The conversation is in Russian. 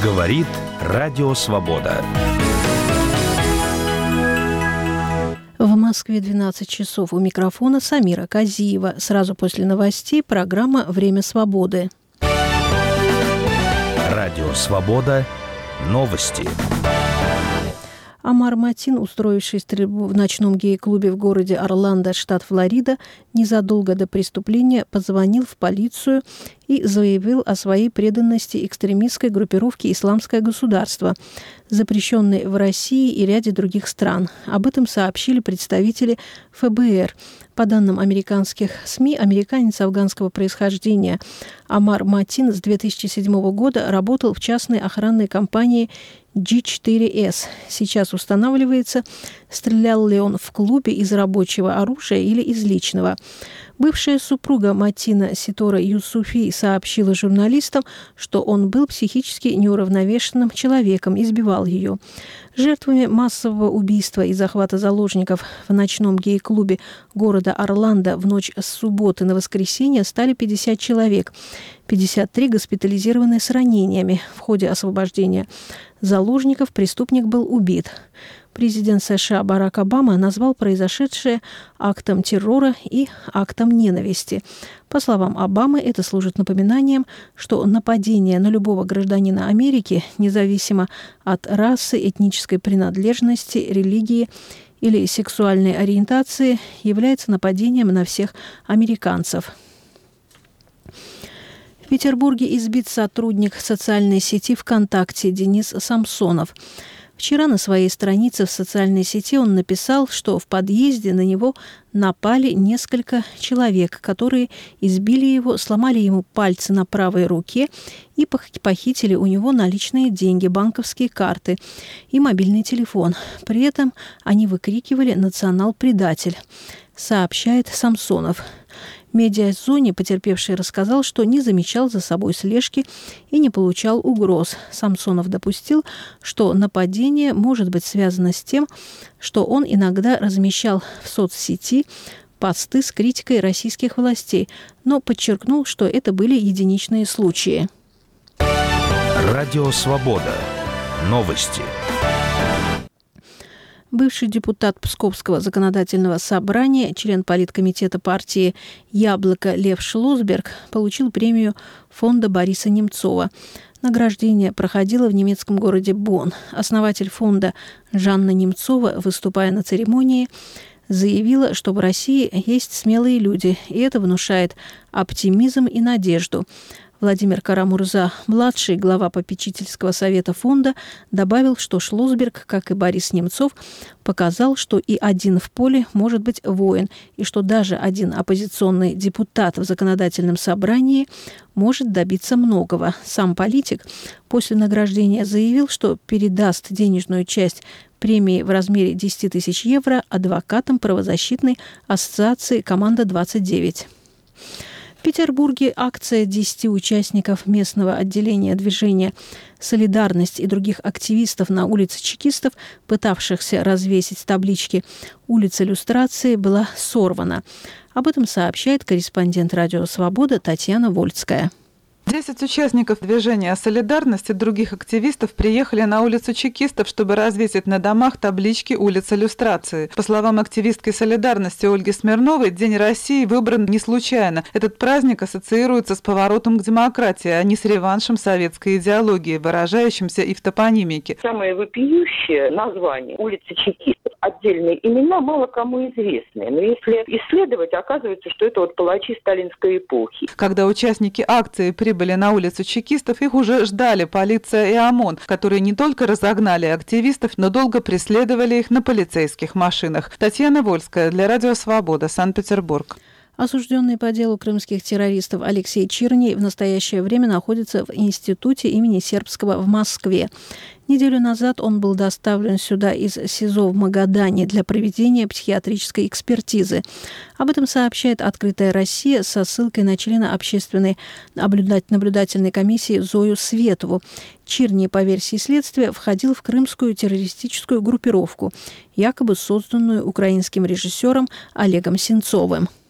Говорит Радио Свобода. В Москве 12 часов. У микрофона Самира Казиева. Сразу после новостей программа «Время свободы». Радио Свобода. Новости. Амар Матин, устроивший стрельбу в ночном гей-клубе в городе Орландо, штат Флорида, незадолго до преступления позвонил в полицию и заявил о своей преданности экстремистской группировке «Исламское государство», запрещенной в России и ряде других стран. Об этом сообщили представители ФБР. По данным американских СМИ, американец афганского происхождения Амар Матин с 2007 года работал в частной охранной компании G4S. Сейчас устанавливается, стрелял ли он в клубе из рабочего оружия или из личного. Бывшая супруга Матина Ситора Юсуфи сообщила журналистам, что он был психически неуравновешенным человеком, избивал ее. Жертвами массового убийства и захвата заложников в ночном гей-клубе города Орландо в ночь с субботы на воскресенье стали 50 человек. 53 госпитализированы с ранениями. В ходе освобождения заложников преступник был убит. Президент США Барак Обама назвал произошедшее актом террора и актом ненависти. По словам Обамы, это служит напоминанием, что нападение на любого гражданина Америки, независимо от расы, этнической принадлежности, религии или сексуальной ориентации, является нападением на всех американцев. В Петербурге избит сотрудник социальной сети ВКонтакте Денис Самсонов. Вчера на своей странице в социальной сети он написал, что в подъезде на него напали несколько человек, которые избили его, сломали ему пальцы на правой руке и похитили у него наличные деньги, банковские карты и мобильный телефон. При этом они выкрикивали «Национал-предатель», сообщает Самсонов. В медиазоне потерпевший рассказал, что не замечал за собой слежки и не получал угроз. Самсонов допустил, что нападение может быть связано с тем, что он иногда размещал в соцсети посты с критикой российских властей, но подчеркнул, что это были единичные случаи. Радио Свобода. Новости. Бывший депутат Псковского законодательного собрания, член политкомитета партии «Яблоко» Лев Шлосберг получил премию фонда Бориса Немцова. Награждение проходило в немецком городе Бонн. Основатель фонда Жанна Немцова, выступая на церемонии, заявила, что в России есть смелые люди, и это внушает оптимизм и надежду. Владимир Карамурза-младший, глава попечительского совета фонда, добавил, что Шлосберг, как и Борис Немцов, показал, что и один в поле может быть воин, и что даже один оппозиционный депутат в законодательном собрании может добиться многого. Сам политик после награждения заявил, что передаст денежную часть премии в размере 10 тысяч евро адвокатам правозащитной ассоциации «Команда-29». В Петербурге акция 10 участников местного отделения движения «Солидарность» и других активистов на улице Чекистов, пытавшихся развесить таблички «Улица Люстрации», была сорвана. Об этом сообщает корреспондент «Радио Свобода» Татьяна Вольская. 10 участников движения «Солидарность» и других активистов приехали на улицу Чекистов, чтобы развесить на домах таблички «Улица Люстрации». По словам активистки «Солидарности» Ольги Смирновой, День России выбран не случайно. Этот праздник ассоциируется с поворотом к демократии, а не с реваншем советской идеологии, выражающимся и в топонимике. Самое вопиющее название «Улица Чекистов», отдельные имена мало кому известны. Но если исследовать, оказывается, что это палачи сталинской эпохи. Когда участники акции прибыли на улицу Чекистов, их уже ждали полиция и ОМОН, которые не только разогнали активистов, но долго преследовали их на полицейских машинах. Татьяна Вольская для Радио Свобода, Санкт-Петербург. Осужденный по делу крымских террористов Алексей Чирний в настоящее время находится в институте имени Сербского в Москве. Неделю назад он был доставлен сюда из СИЗО в Магадане для проведения психиатрической экспертизы. Об этом сообщает «Открытая Россия» со ссылкой на члена общественной наблюдательной комиссии Зою Светову. Чирний, по версии следствия, входил в крымскую террористическую группировку, якобы созданную украинским режиссером Олегом Сенцовым.